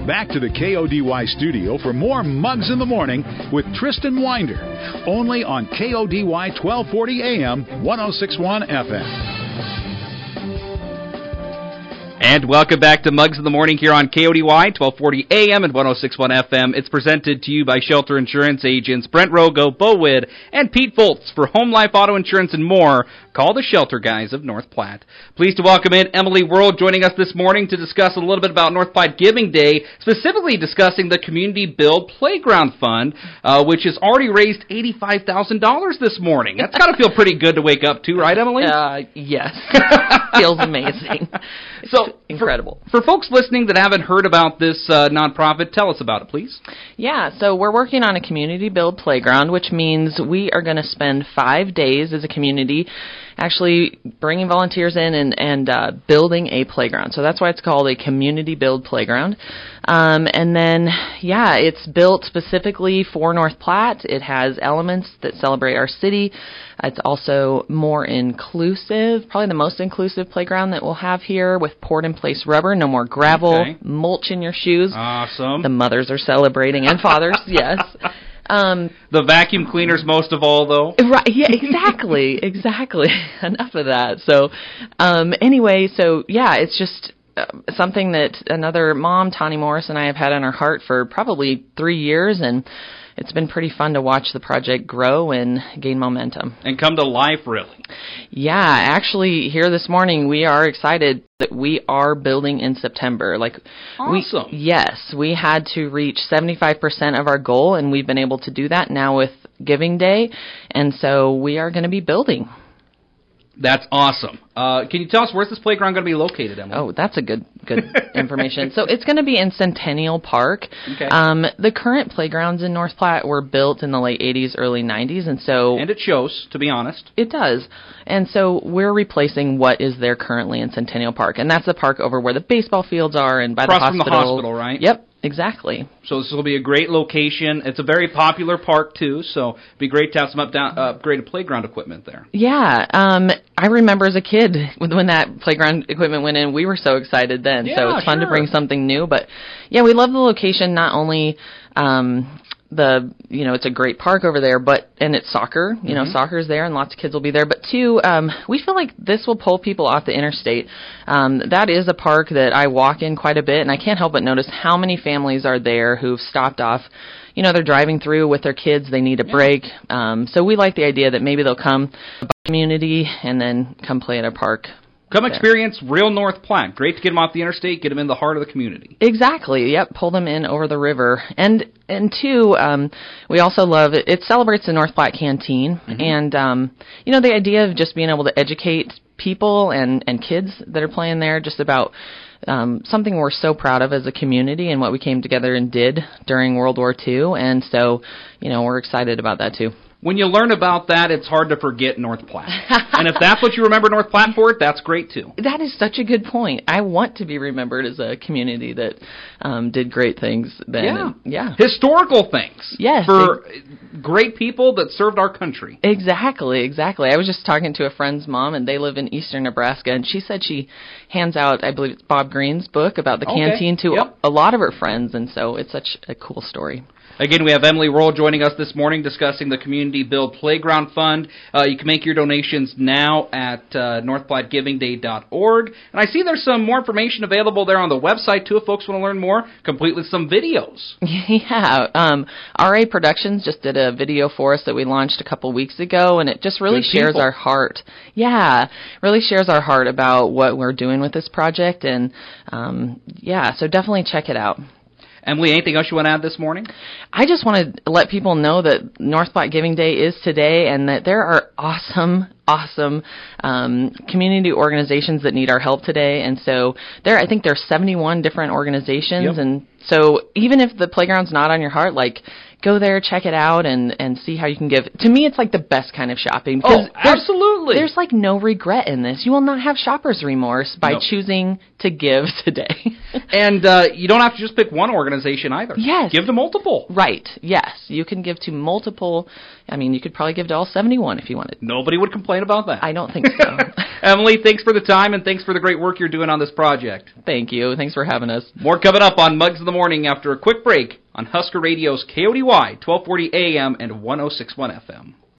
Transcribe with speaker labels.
Speaker 1: back to the KODY studio for more Mugs in the Morning with Tristan Winder, only on KODY 1240 AM, 106.1 FM.
Speaker 2: And welcome back to Mugs in the Morning here on KODY 1240 AM and 106.1 FM. It's presented to you by Shelter Insurance agents Brent Rogo, Bo Widd, and Pete Foltz. For home, life, auto insurance, and more, call the Shelter Guys of North Platte. Pleased to welcome in Emily World joining us this morning to discuss a little bit about North Platte Giving Day, specifically discussing the Community Build Playground Fund, which has already raised $85,000 this morning. That's got to feel pretty good to wake up to, right, Emily?
Speaker 3: Yes. Feels amazing.
Speaker 2: So,
Speaker 3: incredible.
Speaker 2: For folks listening that haven't heard about this nonprofit, tell us about it, please.
Speaker 3: Yeah, so we're working on a community build playground, which means we are going to spend 5 days as a community actually bringing volunteers in and building a playground. So that's why it's called a community build playground. And then, it's built specifically for North Platte. It has elements that celebrate our city. It's also more inclusive, probably the most inclusive playground that we'll have here, with poured-in-place rubber, no more gravel, mulch in your shoes.
Speaker 2: Awesome.
Speaker 3: The mothers are celebrating, and fathers, yes.
Speaker 2: The vacuum cleaners most of all, though.
Speaker 3: Right, yeah, exactly. Enough of that. So, it's just something that another mom, Tawny Morris, and I have had on our heart for probably 3 years, and it's been pretty fun to watch the project grow and gain momentum.
Speaker 2: And come to life, really. Yeah,
Speaker 3: actually, here this morning, we are excited that we are building in September.
Speaker 2: Awesome.
Speaker 3: We had to reach 75% of our goal, and we've been able to do that now with Giving Day, and so we are going to be building.
Speaker 2: That's awesome. Can you tell us, where's this playground going to be located, Emily?
Speaker 3: Oh, that's a good information. So it's going to be in Centennial Park.
Speaker 2: Okay.
Speaker 3: The current playgrounds in North Platte were built in the late 80s, early 90s, and it
Speaker 2: shows, to be honest.
Speaker 3: It does. And so we're replacing what is there currently in Centennial Park, and that's the park over where the baseball fields are and by the hospital.
Speaker 2: Across from the hospital, right?
Speaker 3: Yep. Exactly.
Speaker 2: So this will be a great location. It's a very popular park, too, so it'd be great to have some upgraded playground equipment there.
Speaker 3: Yeah. I remember as a kid when that playground equipment went in, we were so excited then.
Speaker 2: Yeah,
Speaker 3: so it's fun to bring something new. But, yeah, we love the location, not only it's a great park over there, and it's soccer, soccer's there and lots of kids will be there. But two, we feel like this will pull people off the interstate. That is a park that I walk in quite a bit, and I can't help but notice how many families are there who've stopped off. They're driving through with their kids, they need a break. So we like the idea that maybe they'll come by community and then come play at a park.
Speaker 2: Come experience real North Platte. Great to get them off the interstate, get them in the heart of the community.
Speaker 3: Exactly. Yep. Pull them in over the river. And two, we also love it. It celebrates the North Platte Canteen. Mm-hmm. And, the idea of just being able to educate people and kids that are playing there just about something we're so proud of as a community and what we came together and did during World War II. And so, we're excited about that too.
Speaker 2: When you learn about that, it's hard to forget North Platte. And if that's what you remember North Platte for, that's great, too.
Speaker 3: That is such a good point. I want to be remembered as a community that did great things then.
Speaker 2: Yeah. Historical things.
Speaker 3: Yes.
Speaker 2: For great people that served our country.
Speaker 3: Exactly. I was just talking to a friend's mom, and they live in eastern Nebraska, and she said she hands out, I believe it's Bob Green's book about the canteen to a lot of her friends, and so it's such a cool story.
Speaker 2: Again, we have Emily Roll joining us this morning discussing the Community Build Playground Fund. You can make your donations now at northplattgivingday.org. And I see there's some more information available there on the website, too, if folks want to learn more, complete with some videos.
Speaker 3: Yeah. RA Productions just did a video for us that we launched a couple weeks ago, and it just really shares our heart. Yeah, really shares our heart about what we're doing with this project. And, so definitely check it out.
Speaker 2: Emily, anything else you want to add this morning?
Speaker 3: I just want to let people know that North Platte Giving Day is today and that there are awesome community organizations that need our help today. And so I think there's 71 different organizations. Yep. And so even if the playground's not on your heart, go there, check it out, and see how you can give. To me, it's the best kind of shopping.
Speaker 2: Absolutely.
Speaker 3: There's no regret in this. You will not have shopper's remorse by choosing to give today.
Speaker 2: And you don't have to just pick one organization either.
Speaker 3: Yes.
Speaker 2: Give to multiple.
Speaker 3: Right. Yes. You can give to multiple I mean, you could probably give to all 71 if you wanted.
Speaker 2: Nobody would complain about that.
Speaker 3: I don't think so.
Speaker 2: Emily, thanks for the time, and thanks for the great work you're doing on this project.
Speaker 3: Thank you. Thanks for having us.
Speaker 2: More coming up on Mugs in the Morning after a quick break on Husker Radio's KODY 1240 AM and 106.1 FM.